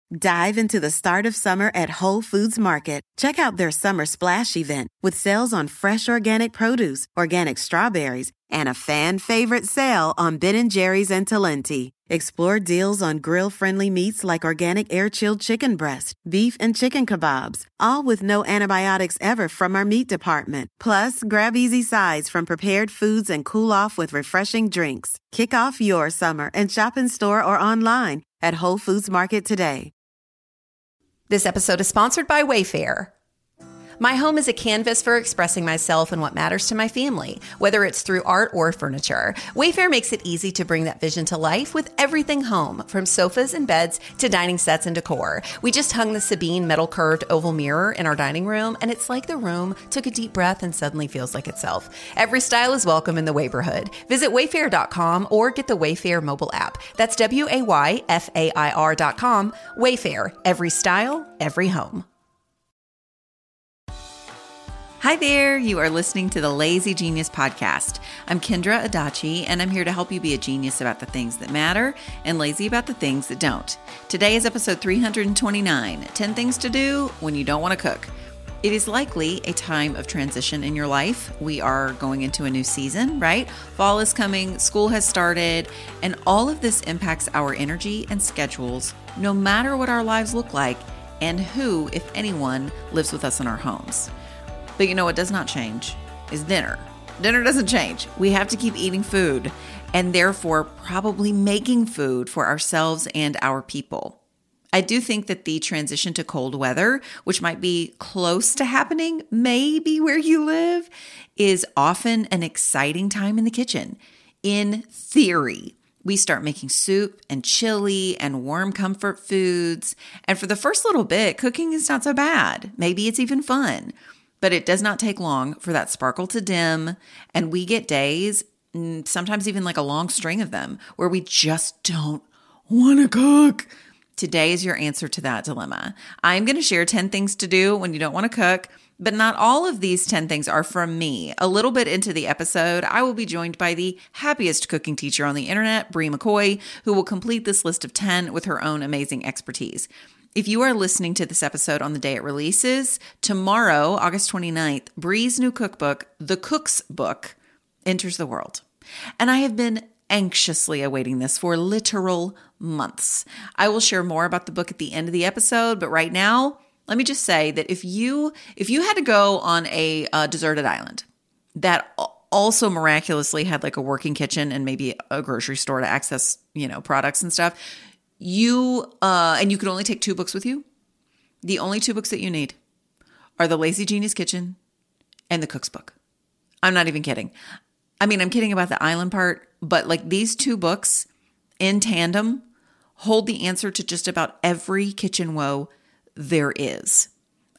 Dive into the start of summer at Whole Foods Market. Check out their Summer Splash event with sales on fresh organic produce, organic strawberries, and a fan favorite sale on Ben & Jerry's and Talenti. Explore deals on grill-friendly meats like organic air-chilled chicken breast, beef and chicken kebabs, all with no antibiotics ever from our meat department. Plus, grab easy sides from prepared foods and cool off with refreshing drinks. Kick off your summer and shop in store or online at Whole Foods Market today. This episode is sponsored by Wayfair. My home is a canvas for expressing myself and what matters to my family, whether it's through art or furniture. Wayfair makes it easy to bring that vision to life with everything home, from sofas and beds to dining sets and decor. We just hung the Sabine metal curved oval mirror in our dining room, and it's like the room took a deep breath and suddenly feels like itself. Every style is welcome in the Wayborhood. Visit wayfair.com or get the Wayfair mobile app. That's WAYFAIR.com. Wayfair, every style, every home. Hi there, you are listening to the Lazy Genius Podcast. I'm Kendra Adachi, and I'm here to help you be a genius about the things that matter and lazy about the things that don't. Today is episode 329, 10 Things to Do When You Don't Want to Cook. It is likely a time of transition in your life. We are going into a new season, right? Fall is coming, school has started, and all of this impacts our energy and schedules, no matter what our lives look like and who, if anyone, lives with us in our homes. But you know what does not change is dinner. Dinner doesn't change. We have to keep eating food and therefore probably making food for ourselves and our people. I do think that the transition to cold weather, which might be close to happening, maybe where you live, is often an exciting time in the kitchen. In theory, we start making soup and chili and warm comfort foods. And for the first little bit, cooking is not so bad. Maybe it's even fun. But it does not take long for that sparkle to dim, and we get days, sometimes even like a long string of them, where we just don't want to cook. Today is your answer to that dilemma. I'm going to share 10 things to do when you don't want to cook, but not all of these 10 things are from me. A little bit into the episode, I will be joined by the happiest cooking teacher on the internet, Brie McCoy, who will complete this list of 10 with her own amazing expertise. If you are listening to this episode on the day it releases, tomorrow, August 29th, Brie's new cookbook, The Cook's Book, enters the world. And I have been anxiously awaiting this for literal months. I will share more about the book at the end of the episode, but right now, let me just say that if you had to go on a deserted island that also miraculously had like a working kitchen and maybe a grocery store to access, products and stuff, and you could only take 2 books with you. The only 2 books that you need are The Lazy Genius Kitchen and The Cook's Book. I'm not even kidding. I mean, I'm kidding about the island part, but like these 2 books in tandem hold the answer to just about every kitchen woe there is.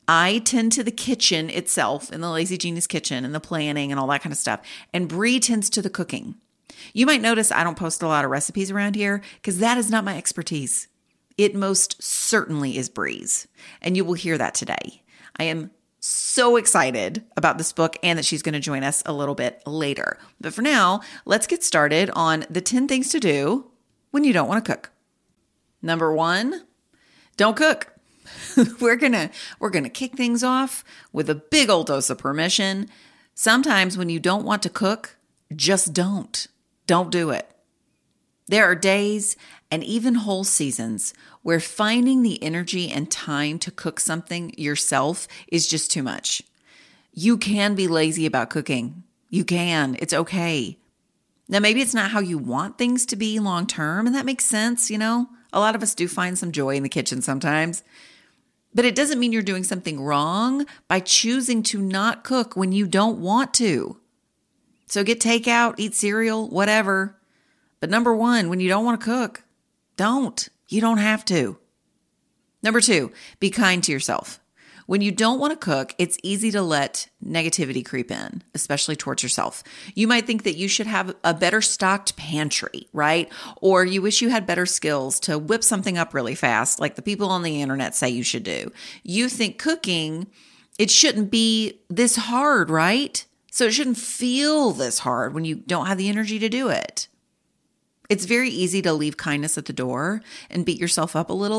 I tend to the kitchen itself in The Lazy Genius Kitchen and the planning and all that kind of stuff. And Brie tends to the cooking. You might notice I don't post a lot of recipes around here because that is not my expertise. It most certainly is Brie's, and you will hear that today. I am so excited about this book and that she's going to join us a little bit later. But for now, let's get started on the 10 things to do when you don't want to cook. Number 1, don't cook. We're gonna kick things off with a big old dose of permission. Sometimes when you don't want to cook, just don't. Don't do it. There are days and even whole seasons where finding the energy and time to cook something yourself is just too much. You can be lazy about cooking. You can. It's okay. Now, maybe it's not how you want things to be long term, and that makes sense, A lot of us do find some joy in the kitchen sometimes. But it doesn't mean you're doing something wrong by choosing to not cook when you don't want to. So get takeout, eat cereal, whatever. But number 1, when you don't want to cook, don't. You don't have to. Number 2, be kind to yourself. When you don't want to cook, it's easy to let negativity creep in, especially towards yourself. You might think that you should have a better stocked pantry, right? Or you wish you had better skills to whip something up really fast, like the people on the internet say you should do. You think cooking, it shouldn't be this hard, right? So it shouldn't feel this hard when you don't have the energy to do it. It's very easy to leave kindness at the door and beat yourself up a little,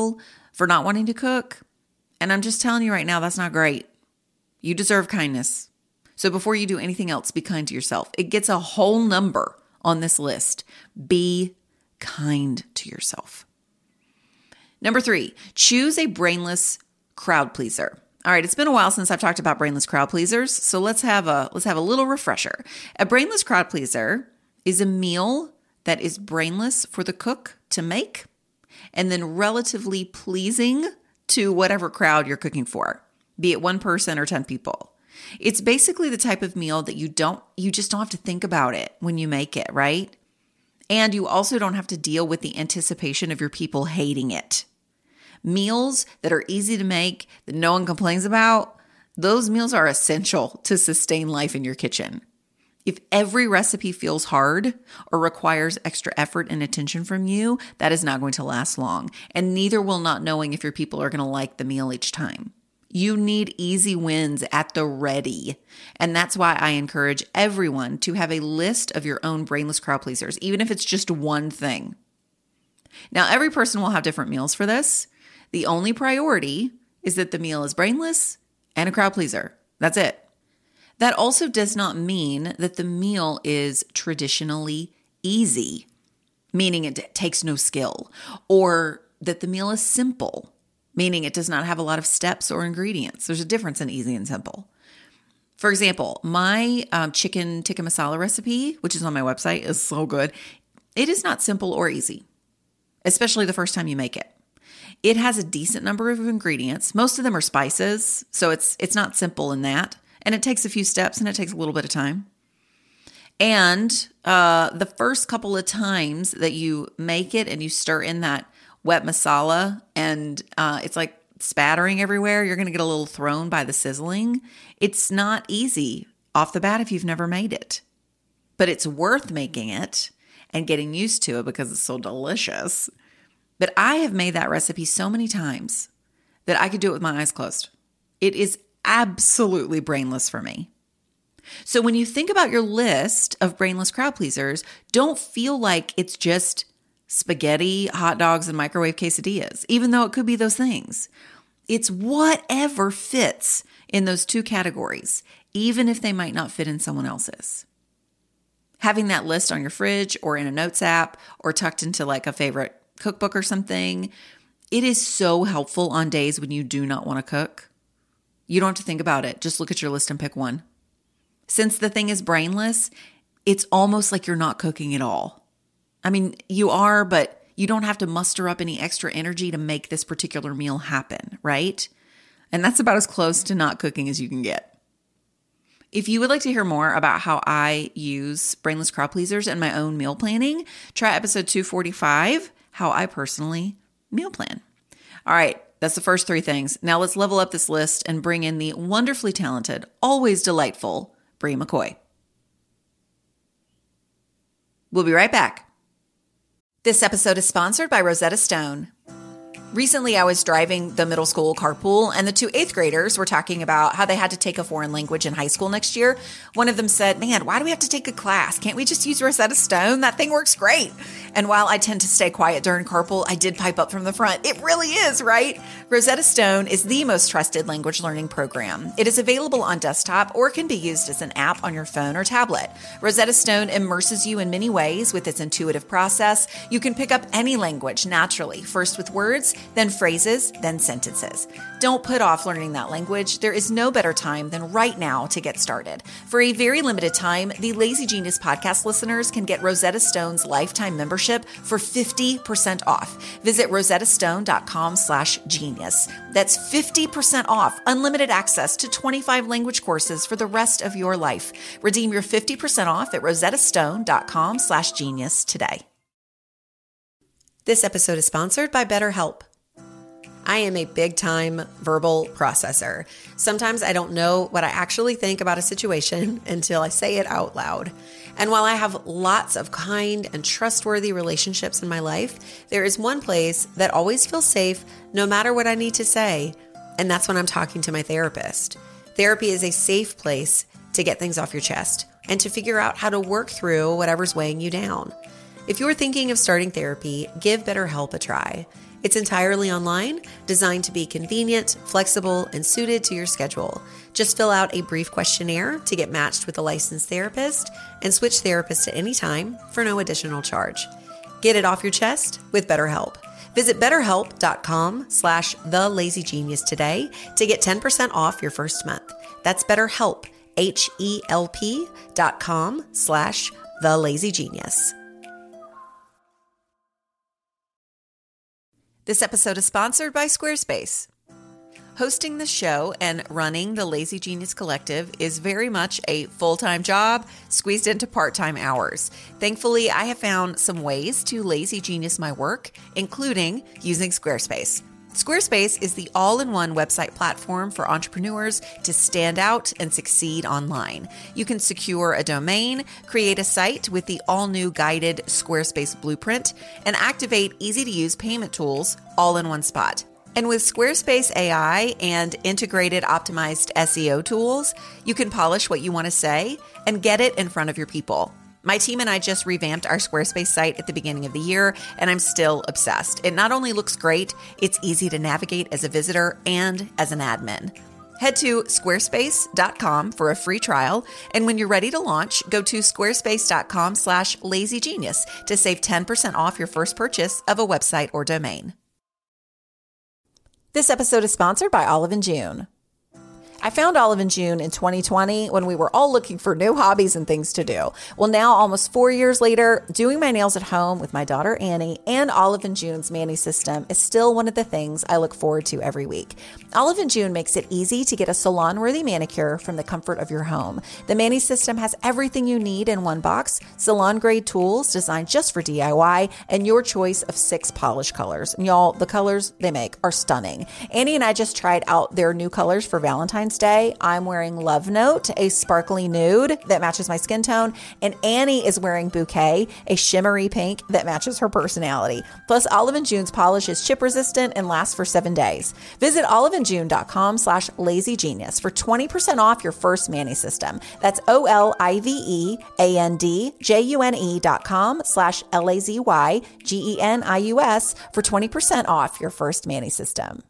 for not wanting to cook. And I'm just telling you right now, that's not great. You deserve kindness. So before you do anything else, be kind to yourself. It gets a whole number on this list. Be kind to yourself. Number 3, choose a brainless crowd pleaser. All right, it's been a while since I've talked about brainless crowd pleasers, so let's have a little refresher. A brainless crowd pleaser is a meal that is brainless for the cook to make and then relatively pleasing to whatever crowd you're cooking for, be it one person or 10 people. It's basically the type of meal that you just don't have to think about it when you make it, right? And you also don't have to deal with the anticipation of your people hating it. Meals that are easy to make, that no one complains about, those meals are essential to sustain life in your kitchen. If every recipe feels hard or requires extra effort and attention from you, that is not going to last long, and neither will not knowing if your people are going to like the meal each time. You need easy wins at the ready, and that's why I encourage everyone to have a list of your own brainless crowd pleasers, even if it's just one thing. Now, every person will have different meals for this. The only priority is that the meal is brainless and a crowd pleaser. That's it. That also does not mean that the meal is traditionally easy, meaning it takes no skill, or that the meal is simple, meaning it does not have a lot of steps or ingredients. There's a difference in easy and simple. For example, my chicken tikka masala recipe, which is on my website, is so good. It is not simple or easy, especially the first time you make it. It has a decent number of ingredients. Most of them are spices, so it's not simple in that. And it takes a few steps and it takes a little bit of time. And the first couple of times that you make it and you stir in that wet masala and it's like spattering everywhere, you're going to get a little thrown by the sizzling. It's not easy off the bat if you've never made it. But it's worth making it and getting used to it because it's so delicious. But I have made that recipe so many times that I could do it with my eyes closed. It is absolutely brainless for me. So when you think about your list of brainless crowd pleasers, don't feel like it's just spaghetti, hot dogs, and microwave quesadillas, even though it could be those things. It's whatever fits in those two categories, even if they might not fit in someone else's. Having that list on your fridge or in a notes app or tucked into like a favorite cookbook or something, it is so helpful on days when you do not want to cook. You don't have to think about it. Just look at your list and pick one. Since the thing is brainless, it's almost like you're not cooking at all. I mean, you are, but you don't have to muster up any extra energy to make this particular meal happen, right? And that's about as close to not cooking as you can get. If you would like to hear more about how I use brainless crowd pleasers in my own meal planning, try episode 245, How I Personally Meal Plan. All right, that's the first 3 things. Now let's level up this list and bring in the wonderfully talented, always delightful Brie McCoy. We'll be right back. This episode is sponsored by Rosetta Stone. Recently, I was driving the middle school carpool, and the 2 8th graders were talking about how they had to take a foreign language in high school next year. One of them said, "Man, why do we have to take a class? Can't we just use Rosetta Stone? That thing works great." And while I tend to stay quiet during carpool, I did pipe up from the front. It really is, right? Rosetta Stone is the most trusted language learning program. It is available on desktop or can be used as an app on your phone or tablet. Rosetta Stone immerses you in many ways with its intuitive process. You can pick up any language naturally, first with words, then phrases, then sentences. Don't put off learning that language. There is no better time than right now to get started. For a very limited time, the Lazy Genius podcast listeners can get Rosetta Stone's lifetime membership for 50% off. Visit rosettastone.com/genius. That's 50% off unlimited access to 25 language courses for the rest of your life. Redeem your 50% off at rosettastone.com/genius today. This episode is sponsored by BetterHelp. I am a big-time verbal processor. Sometimes I don't know what I actually think about a situation until I say it out loud. And while I have lots of kind and trustworthy relationships in my life, there is one place that always feels safe no matter what I need to say, and that's when I'm talking to my therapist. Therapy is a safe place to get things off your chest and to figure out how to work through whatever's weighing you down. If you're thinking of starting therapy, give BetterHelp a try. It's entirely online, designed to be convenient, flexible, and suited to your schedule. Just fill out a brief questionnaire to get matched with a licensed therapist and switch therapists at any time for no additional charge. Get it off your chest with BetterHelp. Visit BetterHelp.com/TheLazyGenius today to get 10% off your first month. That's BetterHelp, HELP.com/TheLazyGenius. This episode is sponsored by Squarespace. Hosting the show and running the Lazy Genius Collective is very much a full-time job squeezed into part-time hours. Thankfully, I have found some ways to lazy genius my work, including using Squarespace. Squarespace is the all-in-one website platform for entrepreneurs to stand out and succeed online. You can secure a domain, create a site with the all-new guided Squarespace blueprint, and activate easy-to-use payment tools all in one spot. And with Squarespace AI and integrated optimized SEO tools, you can polish what you want to say and get it in front of your people. My team and I just revamped our Squarespace site at the beginning of the year, and I'm still obsessed. It not only looks great, it's easy to navigate as a visitor and as an admin. Head to squarespace.com for a free trial, and when you're ready to launch, go to squarespace.com/lazygenius to save 10% off your first purchase of a website or domain. This episode is sponsored by Olive & June. I found Olive & June in 2020 when we were all looking for new hobbies and things to do. Well, now almost 4 years later, doing my nails at home with my daughter Annie and Olive & June's Mani system is still one of the things I look forward to every week. Olive & June makes it easy to get a salon-worthy manicure from the comfort of your home. The Mani system has everything you need in one box, salon-grade tools designed just for DIY, and your choice of 6 polish colors. And y'all, the colors they make are stunning. Annie and I just tried out their new colors for Valentine's Day. I'm wearing Love Note, a sparkly nude that matches my skin tone, and Annie is wearing Bouquet, a shimmery pink that matches her personality. Plus, Olive & June's polish is chip resistant and lasts for 7 days. Visit oliveandjune.com/lazygenius for 20% off your first Mani system. That's oliveandjune.com/LAZYGENIUS for 20% off your first Mani system.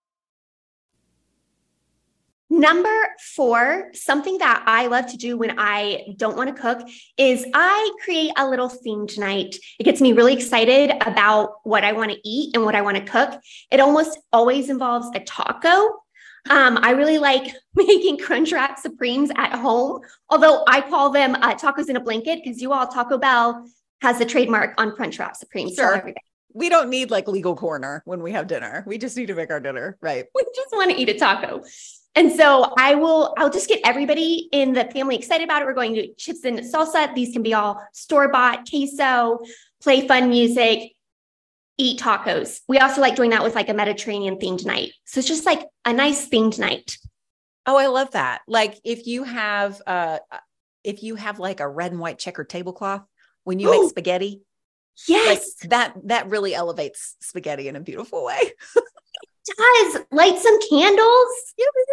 Number 4, something that I love to do when I don't want to cook is I create a little themed night. It gets me really excited about what I want to eat and what I want to cook. It almost always involves a taco. I really like making Crunchwrap Supremes at home, although I call them tacos in a blanket because Taco Bell has the trademark on Crunchwrap Supremes. Sure. We don't need like legal corner when we have dinner. We just need to make our dinner, right? We just want to eat a taco. And so I'll just get everybody in the family excited about it. We're going to chips and salsa. These can be all store-bought, queso, play fun music, eat tacos. We also like doing that with like a Mediterranean themed night. So it's just like a nice themed night. Oh, I love that. Like if you have like a red and white checkered tablecloth when you make spaghetti. Yes. Like that really elevates spaghetti in a beautiful way. Does light some candles. Yeah, we do.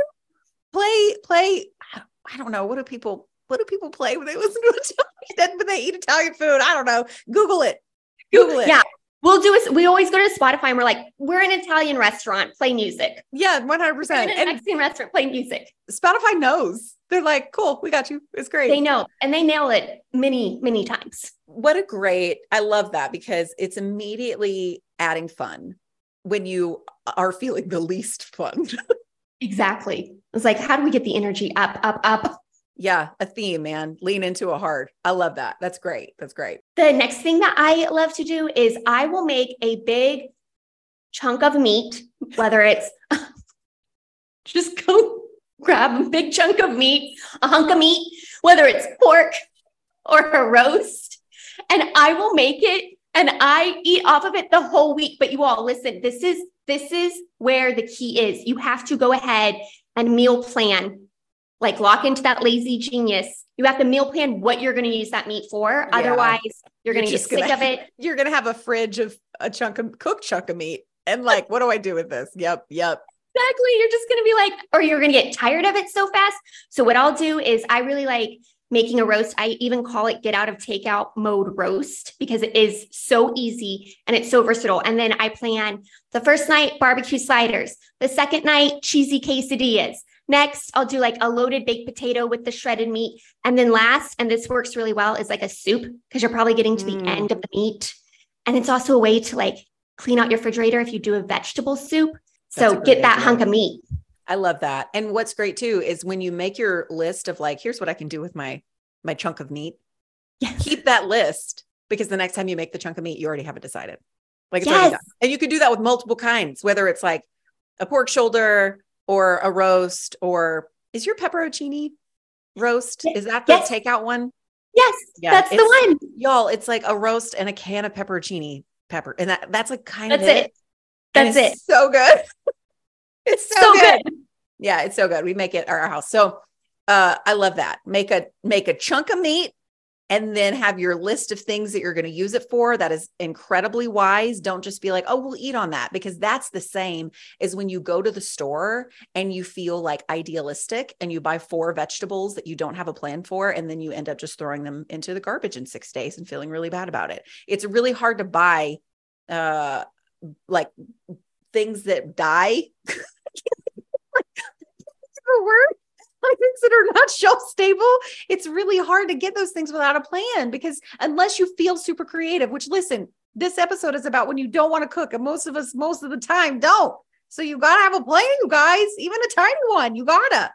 Play. I don't know. What do people play when they listen to Italian, when they eat Italian food? I don't know. Google it. Yeah. We always go to Spotify and we're like, we're in an Italian restaurant, play music. Yeah, 100%. We're in a Mexican restaurant, play music. Spotify knows. They're like, cool, we got you. It's great. They know. And they nail it many, many times. I love that because it's immediately adding fun when you are feeling the least fun. Exactly. It's like, how do we get the energy up, up, up? Yeah. A theme, man. Lean into a hard. I love that. That's great. That's great. The next thing that I love to do is I will make a big chunk of meat, whether it's just go grab a big chunk of meat, a hunk of meat, whether it's pork or a roast, and I will make it and I eat off of it the whole week. But you all listen, this is where the key is. You have to go ahead and meal plan, like lock into that lazy genius. You have to meal plan what you're going to use that meat for. Yeah. Otherwise, you're going to get sick of it. You're going to have a fridge of a cooked chunk of meat. And like, what do I do with this? Yep. Exactly. You're just going to be like, or you're going to get tired of it so fast. So what I'll do is I really like making a roast. I even call it get out of takeout mode roast because it is so easy and it's so versatile. And then I plan the first night, barbecue sliders. The second night, cheesy quesadillas. Next, I'll do like a loaded baked potato with the shredded meat. And then last, and this works really well, is like a soup because you're probably getting to the end of the meat. And it's also a way to like clean out your refrigerator if you do a vegetable soup. So get that hunk of meat. I love that. And what's great too is when you make your list of like, here's what I can do with my chunk of meat. Yes. Keep that list because the next time you make the chunk of meat, you already have it decided. Like it's already done. And you can do that with multiple kinds, whether it's like a pork shoulder or a roast, or is your pepperoncini roast? Is that the takeout one? Yes, that's the one. Y'all, it's like a roast and a can of pepperoncini pepper. And that's like kind of it. That's it. So good. It's so good. Yeah, it's so good. We make it at our house. So I love that. Make a chunk of meat and then have your list of things that you're going to use it for. That is incredibly wise. Don't just be like, oh, we'll eat on that, because that's the same as when you go to the store and you feel like idealistic and you buy 4 vegetables that you don't have a plan for. And then you end up just throwing them into the garbage in 6 days and feeling really bad about it. It's really hard to buy like things that die. Like things that are not shelf stable. It's really hard to get those things without a plan, because unless you feel super creative, which listen, this episode is about when you don't want to cook, and most of us, most of the time don't. So you got to have a plan, you guys, even a tiny one. You gotta.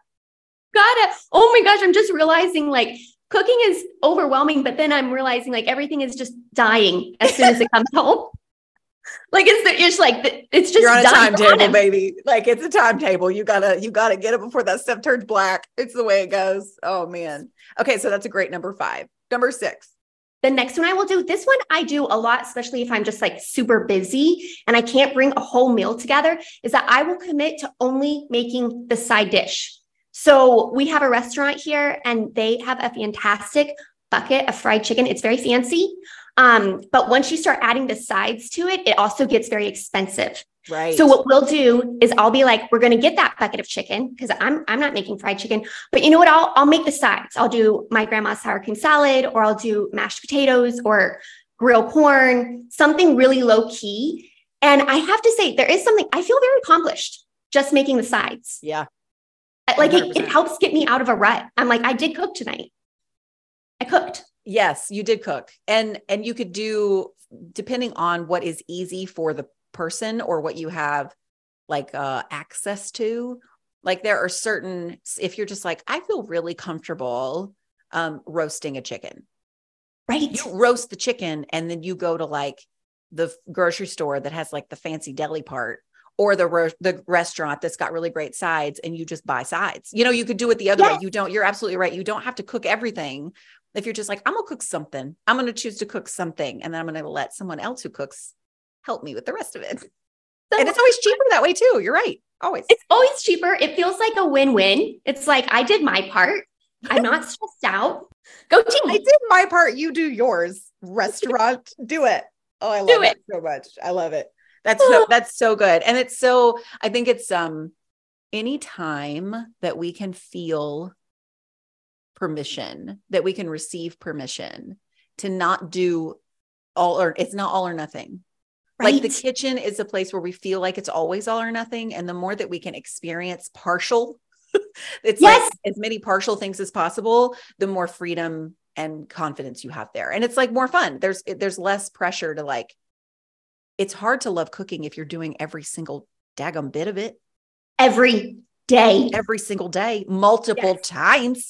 Oh my gosh. I'm just realizing like cooking is overwhelming, but then I'm realizing like everything is just dying as soon as it comes home. Like it's just you're on a timetable, baby. Like it's a timetable. You gotta get it before that stuff turns black. It's the way it goes. Oh man. Okay. So that's a great number 5. Number 6. The next one I will do, this one I do a lot, especially if I'm just like super busy and I can't bring a whole meal together, is that I will commit to only making the side dish. So we have a restaurant here and they have a fantastic bucket of fried chicken. It's very fancy. But once you start adding the sides to it, it also gets very expensive. Right. So what we'll do is I'll be like, we're going to get that bucket of chicken because I'm not making fried chicken, but you know what? I'll make the sides. I'll do my grandma's sour cream salad, or I'll do mashed potatoes or grilled corn, something really low key. And I have to say, there is something I feel very accomplished just making the sides. Yeah. Like it helps get me out of a rut. I'm like, I did cook tonight. I cooked. Yes, you did cook. And you could do, depending on what is easy for the person or what you have like access to, like there are certain, if you're just like, I feel really comfortable roasting a chicken. Right. You roast the chicken and then you go to like the grocery store that has like the fancy deli part, or the restaurant that's got really great sides, and you just buy sides. You know, you could do it the other way. You're absolutely right. You don't have to cook everything. If you're just like, I'm gonna cook something, I'm going to choose to cook something, and then I'm going to let someone else who cooks help me with the rest of it. And it's always cheaper that way too. You're right. Always. It's always cheaper. It feels like a win-win. It's like, I did my part. I'm not stressed out. Go team. I did my part. You do yours. Restaurant, do it. Oh, I love it so much. I love it. That's so good. And it's so, I think it's any time that we can feel permission, that we can receive permission to not do it's not all or nothing. Right. Like the kitchen is a place where we feel like it's always all or nothing. And the more that we can experience partial, it's like as many partial things as possible, the more freedom and confidence you have there. And it's like more fun. There's less pressure to like, it's hard to love cooking if you're doing every single daggum bit of it. Every day. Every single day. Multiple times.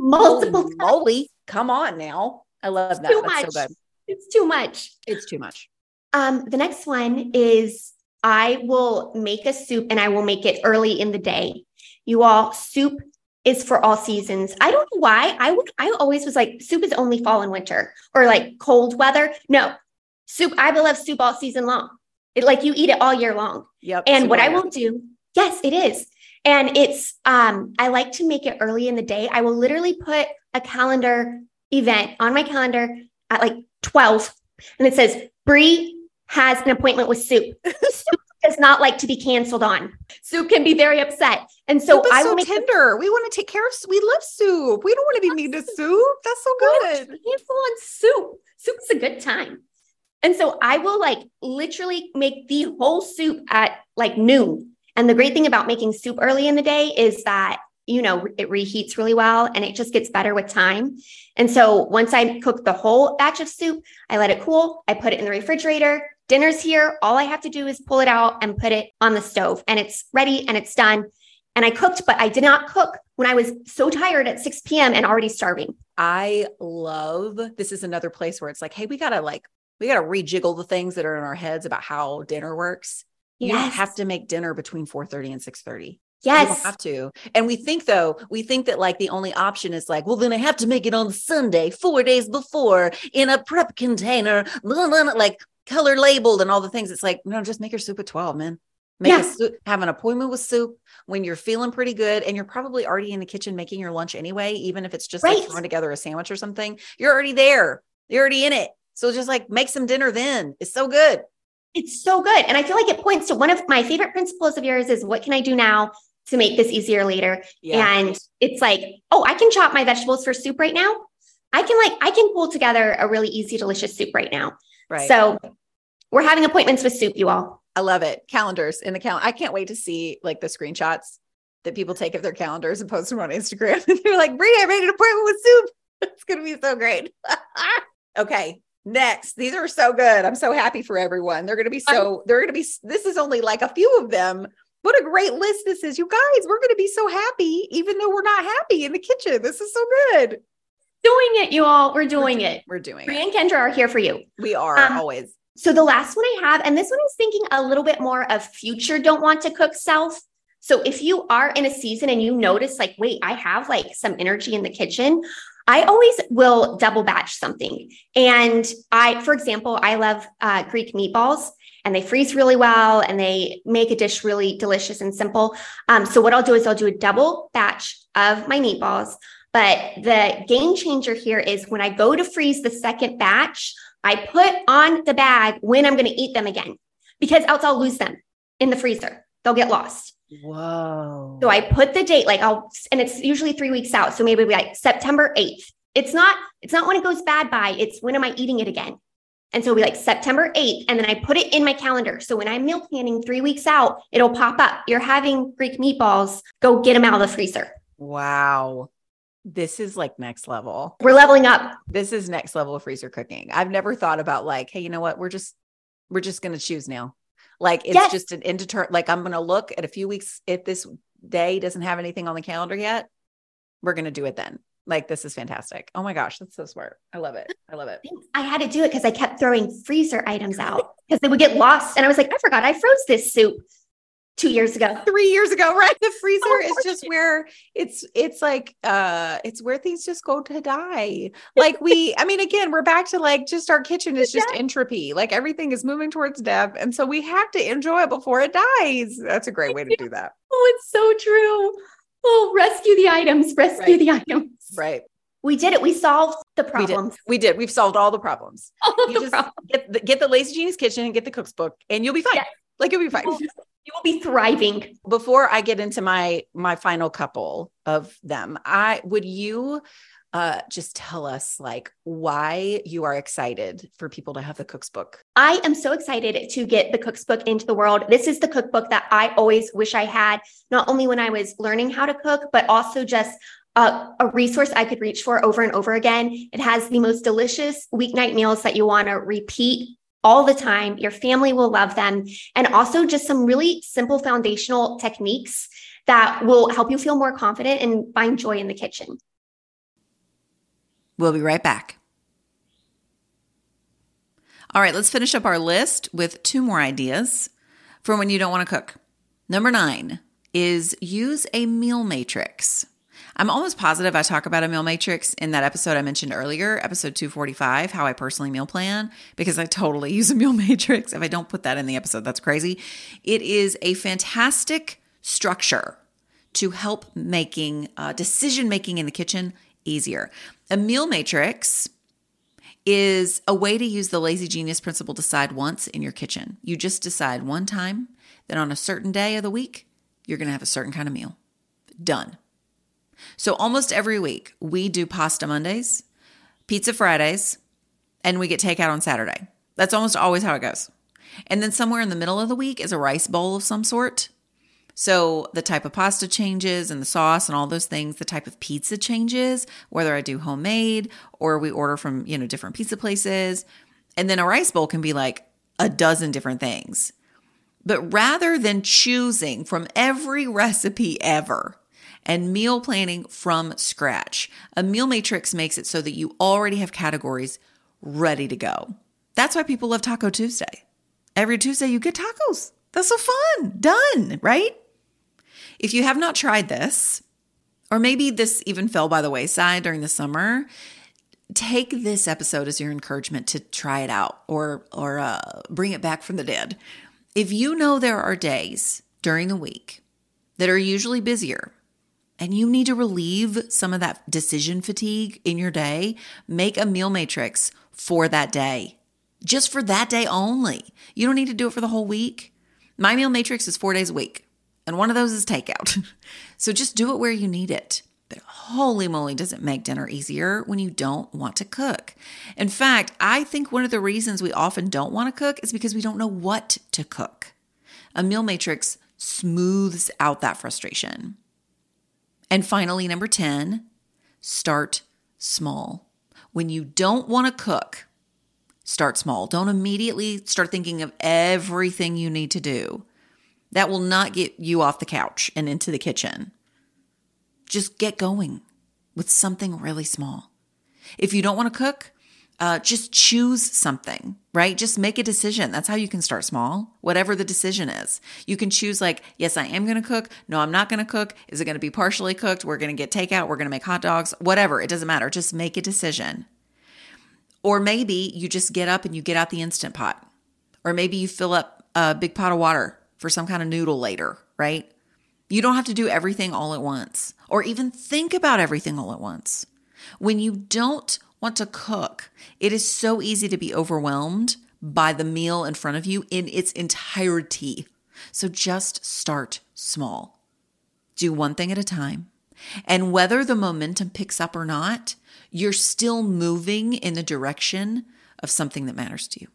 Moly. Come on now. I love that. That's so good. It's too much. It's too much. The next one is I will make a soup, and I will make it early in the day. You all, soup is for all seasons. I don't know why. I always was like, soup is only fall and winter, or like cold weather. No, soup. I will have soup all season long. Like you eat it all year long. Yep. And what I will do, yes, it is. And it's, I like to make it early in the day. I will literally put a calendar event on my calendar at like 12. And it says, Bree has an appointment with soup. does not like to be canceled on. Soup can be very upset. And so soup is I will so make tender. We want to take care of, we love soup. We don't want to be mean to soup. That's so good. Cancel on soup. Soup is a good time. And so I will like literally make the whole soup at like noon. And the great thing about making soup early in the day is that, you know, it reheats really well and it just gets better with time. And so once I cook the whole batch of soup, I let it cool. I put it in the refrigerator. Dinner's here. All I have to do is pull it out and put it on the stove and it's ready and it's done. And I cooked, but I did not cook when I was so tired at 6 p.m. and already starving. I love, this is another place where it's like, hey, we got to rejiggle the things that are in our heads about how dinner works. Yes. You don't have to make dinner between 4:30 and 6:30. Yes. You don't have to. And we think that like the only option is like, well, then I have to make it on Sunday, 4 days before in a prep container, blah, blah, blah, like color labeled and all the things. It's like, no, just make your soup at 12, man. Have an appointment with soup when you're feeling pretty good. And you're probably already in the kitchen making your lunch anyway, even if it's just like throwing together a sandwich or something, you're already there. You're already in it. So just like make some dinner then. It's so good. It's so good. And I feel like it points to one of my favorite principles of yours is what can I do now to make this easier later? Yeah. And it's like, oh, I can chop my vegetables for soup right now. I can pull together a really easy, delicious soup right now. Right. So we're having appointments with soup, you all. I love it. Calendars in the calendar. I can't wait to see like the screenshots that people take of their calendars and post them on Instagram. And they're like, Brie, I made an appointment with soup. It's going to be so great. Okay. Next, these are so good. I'm so happy for everyone. This is only like a few of them. What a great list this is. You guys, we're going to be so happy, even though we're not happy in the kitchen. This is so good. Doing it, you all. We're doing it. We're doing Brie it. and Kendra are here for you. We are always. So the last one I have, and this one is thinking a little bit more of future don't want to cook self. So if you are in a season and you notice like, wait, I have like some energy in the kitchen, I always will double batch something. And for example, I love Greek meatballs and they freeze really well and they make a dish really delicious and simple. So what I'll do is I'll do a double batch of my meatballs. But the game changer here is when I go to freeze the second batch, I put on the bag when I'm going to eat them again, because else I'll lose them in the freezer. They'll get lost. Whoa. So I put the date, and it's usually 3 weeks out. So maybe like September 8th. It's not when it goes bad by, it's when am I eating it again? And so it'll be like September 8th. And then I put it in my calendar. So when I'm meal planning 3 weeks out, it'll pop up. You're having Greek meatballs. Go get them out of the freezer. Wow. This is like next level. We're leveling up. This is next level of freezer cooking. I've never thought about like, hey, you know what? We're just going to choose now. Like it's just an indeterminate, like I'm going to look at a few weeks. If this day doesn't have anything on the calendar yet, we're going to do it then. Like, this is fantastic. Oh my gosh. That's so smart. I love it. I love it. I had to do it because I kept throwing freezer items out because they would get lost. And I was like, I forgot I froze this soup 2 years ago, 3 years ago, right? The freezer is just where it's like, it's where things just go to die. Like again, we're back to like, just our kitchen is just entropy. Like everything is moving towards death. And so we have to enjoy it before it dies. That's a great way to do that. Oh, it's so true. Oh, rescue the items, the items. Right. We did it. We solved the problems. We did. We've solved all the problems. Problems. Get the Lazy Genius Kitchen and get the cookbook and you'll be fine. Yes. Like you'll be fine. You will be thriving. Before I get into my final couple of them, would you just tell us like why you are excited for people to have the cookbook? I am so excited to get the cookbook into the world. This is the cookbook that I always wish I had, not only when I was learning how to cook, but also just a resource I could reach for over and over again. It has the most delicious weeknight meals that you want to repeat all the time. Your family will love them. And also just some really simple foundational techniques that will help you feel more confident and find joy in the kitchen. We'll be right back. All right, let's finish up our list with 2 more ideas for when you don't want to cook. Number 9 is use a meal matrix. I'm almost positive I talk about a meal matrix in that episode I mentioned earlier, episode 245, how I personally meal plan, because I totally use a meal matrix. If I don't put that in the episode, that's crazy. It is a fantastic structure to help making decision-making in the kitchen easier. A meal matrix is a way to use the Lazy Genius principle decide once in your kitchen. You just decide one time then on a certain day of the week, you're going to have a certain kind of meal. Done. So almost every week, we do pasta Mondays, pizza Fridays, and we get takeout on Saturday. That's almost always how it goes. And then somewhere in the middle of the week is a rice bowl of some sort. So the type of pasta changes and the sauce and all those things. The type of pizza changes, whether I do homemade or we order from, different pizza places. And then a rice bowl can be like a dozen different things. But rather than choosing from every recipe ever and meal planning from scratch, a meal matrix makes it so that you already have categories ready to go. That's why people love Taco Tuesday. Every Tuesday you get tacos. That's so fun. Done, right? If you have not tried this, or maybe this even fell by the wayside during the summer, take this episode as your encouragement to try it out or bring it back from the dead. If you know there are days during the week that are usually busier and you need to relieve some of that decision fatigue in your day, make a meal matrix for that day. Just for that day only. You don't need to do it for the whole week. My meal matrix is 4 days a week, and one of those is takeout. So just do it where you need it. But holy moly, does it make dinner easier when you don't want to cook. In fact, I think one of the reasons we often don't want to cook is because we don't know what to cook. A meal matrix smooths out that frustration. And finally, number 10, start small. When you don't want to cook, start small. Don't immediately start thinking of everything you need to do. That will not get you off the couch and into the kitchen. Just get going with something really small. If you don't want to cook, just choose something, right? Just make a decision. That's how you can start small, whatever the decision is. You can choose like, yes, I am going to cook. No, I'm not going to cook. Is it going to be partially cooked? We're going to get takeout. We're going to make hot dogs, whatever. It doesn't matter. Just make a decision. Or maybe you just get up and you get out the Instant Pot. Or maybe you fill up a big pot of water for some kind of noodle later, right? You don't have to do everything all at once or even think about everything all at once. When you don't want to cook, it is so easy to be overwhelmed by the meal in front of you in its entirety. So just start small. Do one thing at a time. And whether the momentum picks up or not, you're still moving in the direction of something that matters to you.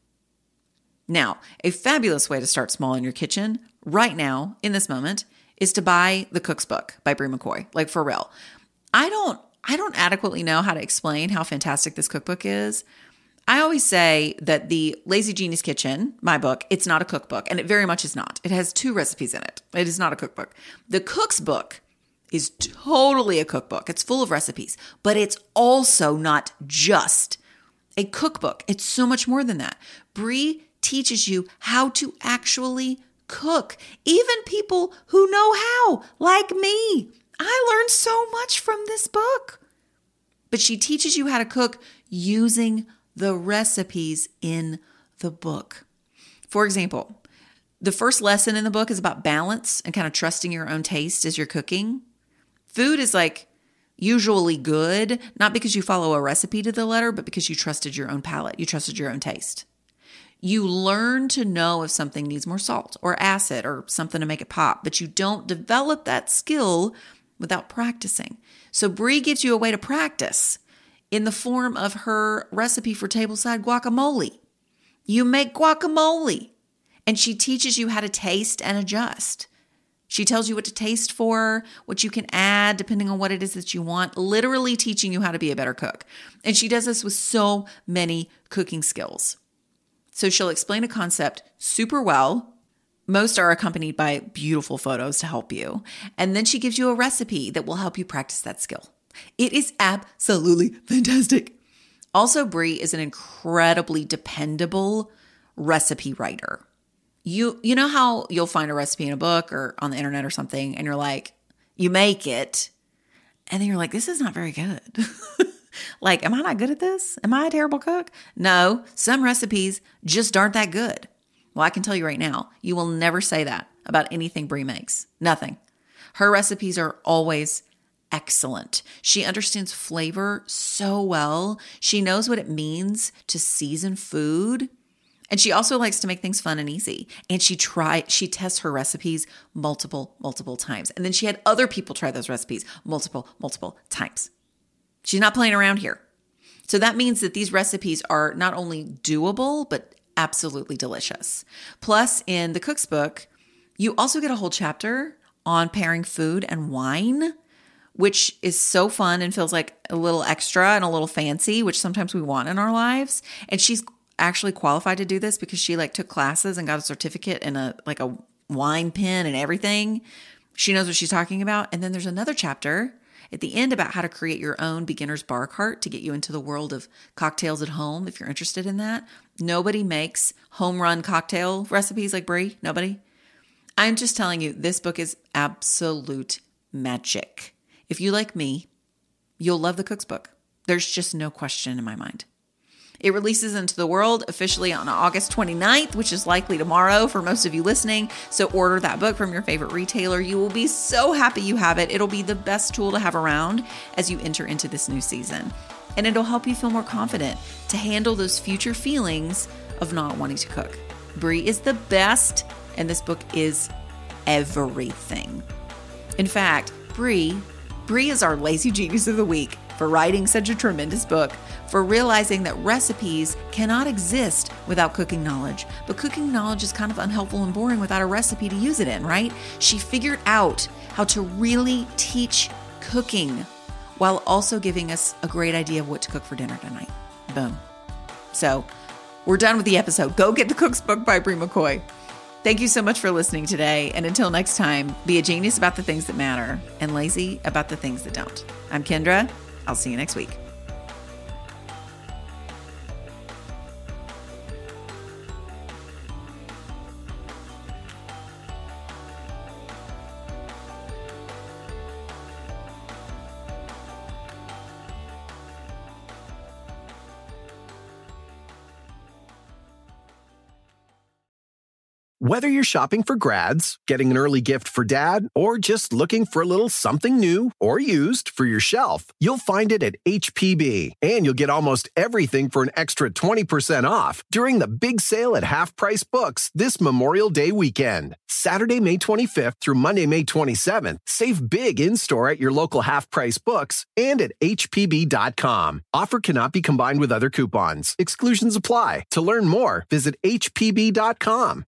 Now, a fabulous way to start small in your kitchen right now, in this moment, is to buy The Cook's Book by Brie McCoy. Like for real. I don't adequately know how to explain how fantastic this cookbook is. I always say that the Lazy Genius Kitchen, my book, it's not a cookbook, and it very much is not. It has 2 recipes in it. It is not a cookbook. The Cook's Book is totally a cookbook. It's full of recipes, but it's also not just a cookbook. It's so much more than that. Brie teaches you how to actually cook. Even people who know how, like me. I learned so much from this book. But she teaches you how to cook using the recipes in the book. For example, the first lesson in the book is about balance and kind of trusting your own taste as you're cooking. Food is like usually good, not because you follow a recipe to the letter, but because you trusted your own palate. You trusted your own taste. You learn to know if something needs more salt or acid or something to make it pop, but you don't develop that skill without practicing. So Brie gives you a way to practice in the form of her recipe for tableside guacamole. You make guacamole, and she teaches you how to taste and adjust. She tells you what to taste for, what you can add depending on what it is that you want, literally teaching you how to be a better cook. And she does this with so many cooking skills. So she'll explain a concept super well. Most are accompanied by beautiful photos to help you. And then she gives you a recipe that will help you practice that skill. It is absolutely fantastic. Also, Brie is an incredibly dependable recipe writer. You know how you'll find a recipe in a book or on the internet or something, and you're like, you make it, and then you're like, this is not very good. Like, am I not good at this? Am I a terrible cook? No, some recipes just aren't that good. Well, I can tell you right now, you will never say that about anything Brie makes. Nothing. Her recipes are always excellent. She understands flavor so well. She knows what it means to season food. And she also likes to make things fun and easy. And she tests her recipes multiple times. And then she had other people try those recipes multiple times. She's not playing around here. So that means that these recipes are not only doable, but absolutely delicious. Plus, in the Cook's Book, you also get a whole chapter on pairing food and wine, which is so fun and feels like a little extra and a little fancy, which sometimes we want in our lives. And she's actually qualified to do this because she took classes and got a certificate and a wine pen and everything. She knows what she's talking about. And then there's another chapter at the end about how to create your own beginner's bar cart to get you into the world of cocktails at home if you're interested in that. Nobody makes home run cocktail recipes like Brie. Nobody. I'm just telling you, this book is absolute magic. If you like me, you'll love the Cook's Book. There's just no question in my mind. It releases into the world officially on August 29th, which is likely tomorrow for most of you listening. So order that book from your favorite retailer. You will be so happy you have it. It'll be the best tool to have around as you enter into this new season. And it'll help you feel more confident to handle those future feelings of not wanting to cook. Brie is the best, and this book is everything. In fact, Brie is our Lazy Genius of the Week for writing such a tremendous book, for realizing that recipes cannot exist without cooking knowledge. But cooking knowledge is kind of unhelpful and boring without a recipe to use it in, right? She figured out how to really teach cooking while also giving us a great idea of what to cook for dinner tonight. Boom. So we're done with the episode. Go get the Cook's Book by Brie McCoy. Thank you so much for listening today. And until next time, be a genius about the things that matter and lazy about the things that don't. I'm Kendra. I'll see you next week. Whether you're shopping for grads, getting an early gift for dad, or just looking for a little something new or used for your shelf, you'll find it at HPB. And you'll get almost everything for an extra 20% off during the big sale at Half Price Books this Memorial Day weekend. Saturday, May 25th through Monday, May 27th. Save big in-store at your local Half Price Books and at HPB.com. Offer cannot be combined with other coupons. Exclusions apply. To learn more, visit HPB.com.